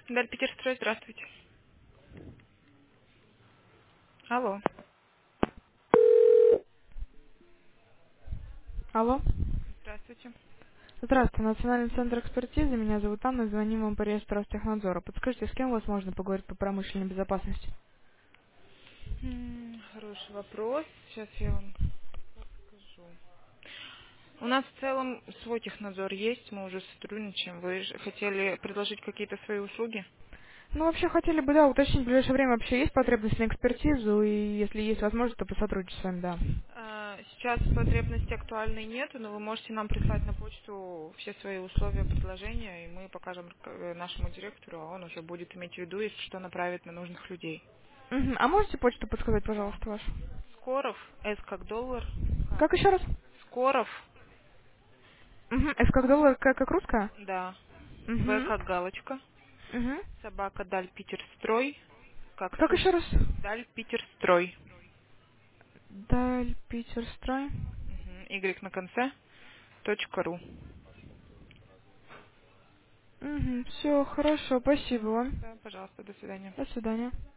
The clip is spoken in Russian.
Даль Питерстрой, здравствуйте. Алло. Алло. Здравствуйте. Здравствуйте, Национальный центр экспертизы. Меня зовут Анна, звоним вам по реестру Ростехнадзора. Подскажите, с кем у вас можно поговорить по промышленной безопасности? Хороший вопрос. Сейчас я вам скажу. У нас в целом свой технадзор есть, мы уже сотрудничаем. Вы же хотели предложить какие-то свои услуги? Ну, вообще, хотели бы, да, уточнить, в ближайшее время вообще есть потребность на экспертизу, и если есть возможность, то посотрудничать с вами, да. Сейчас потребности актуальной нету, но вы можете нам прислать на почту все свои условия, предложения, и мы покажем нашему директору, а он уже будет иметь в виду, если что, направит на нужных людей. Мгм. А можете почту подсказать, Да. пожалуйста, вашу? Скоров, С как доллар, Как еще раз? Скоров, Угу. С как доллар, как русская? да, В Угу. как галочка, Угу. собака Даль Питерстрой, как Как еще раз? Даль Питерстрой, Даль, Питерстрой. Y на конце, .ру. Угу. Все, хорошо, спасибо вам. Да, пожалуйста, до свидания. До свидания.